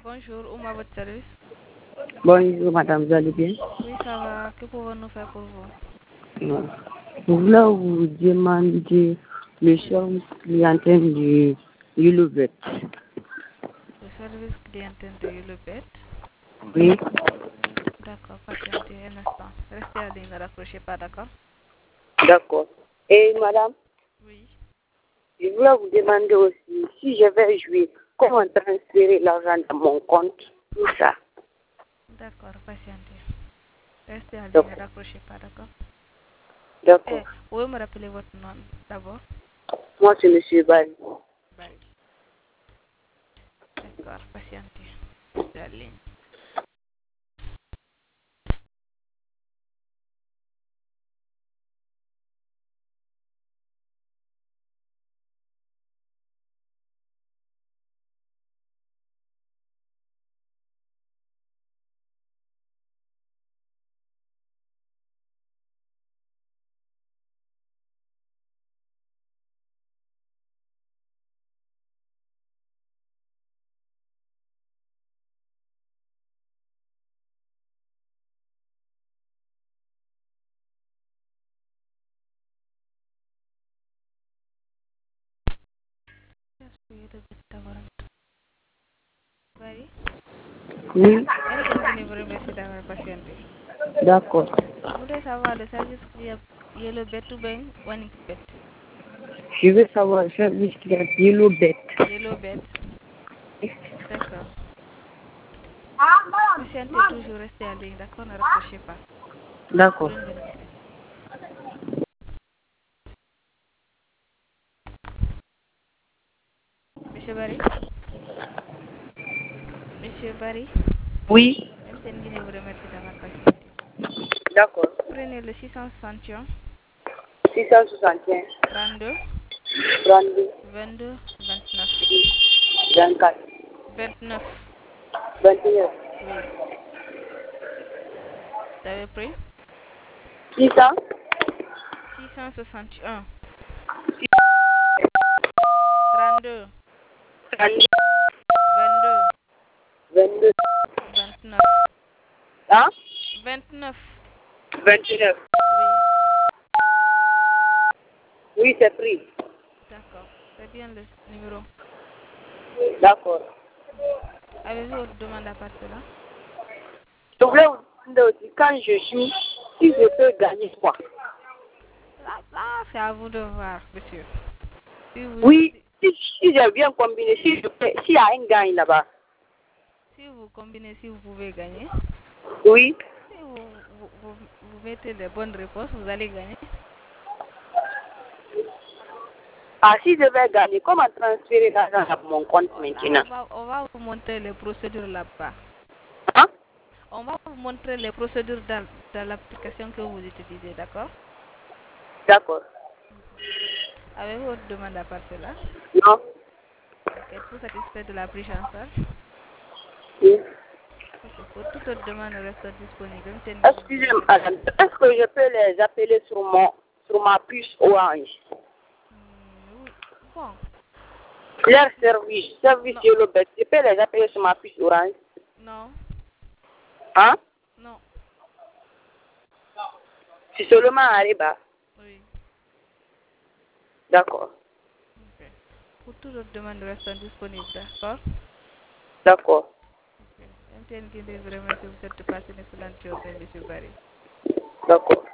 Bonjour, Ouma, votre service. Bonjour madame, vous allez bien? Oui, ça va. Que pouvons-nous faire pour vous? Je voulais vous demander le service clientèle du Yellowbet. Le service clientèle de Yellowbet. Oui, D'accord, patientez un instant. Restez à ligne, ne raccrochez pas, d'accord? d'accord. Et madame, Oui. je voulais vous demander aussi si je vais jouer, comment transférer l'argent dans mon compte, tout ça. D'accord, patientez. Restez à ligne, Donc, ne raccrochez pas, d'accord? d'accord. Pouvez me rappeler votre nom d'abord? Moi, c'est monsieur Bali. Bye. D'accord, patientez. Restez à ligne. Yellowbet d'abord. Bye. Oui, Vous remercie d'avoir patienté. d'accord. Vous voulez savoir le service Yellowbet ou bien OneXBet? Je veux savoir le service clientèle Yellowbet. Yellowbet. D'accord. Patientez toujours, restez à ligne, d'accord? Ne raccrochez pas. Pour D'accord. une minute. Monsieur Barry? Monsieur Barry? Oui, MTN Guinée vous remercie d'avoir patienté. d'accord. Prenez le 661 661, 32 32, 22 29. 24, 29. 21, Oui. Vous avez pris? 600, 661 32 32, 22 22, 29. hein? 29. 29. Oui. Oui, c'est pris. D'accord. C'est bien le numéro. D'accord. Avez-vous autre demande à part cela? Je voulais vous demander aussi, quand je joue, si je peux gagner quoi? Là, c'est à vous de voir, monsieur. Oui, si j'ai bien combiné, si je peux, s'il y a un gain là-bas. Si vous combinez, si vous pouvez gagner. Oui. Si vous mettez les bonnes réponses, vous allez gagner. Ah, si je vais gagner, comment transférer l'argent à mon compte maintenant? On va vous montrer les procédures là-bas. Hein? On va vous montrer les procédures dans l'application que vous utilisez, d'accord? D'accord. Avez-vous autre demande à part cela? Non? Ok, êtes-vous satisfait de la prise en charge? Oui. Ok, pour toute autre demande, reste disponible. Excusez-moi, madame, est-ce que je peux les appeler sur ma puce Orange? Oui. Bon, Leur service non, Yellowbet, je peux les appeler sur ma puce Orange? non, Hein? non. C'est seulement Ariba. Oui. D'accord. Ok. Pour toute autre demande, reste disponible, d'accord? D'accord. Ok. MTN Guinée, vraiment, si vous souhaitez passer une excellente journée, monsieur Barry. D'accord.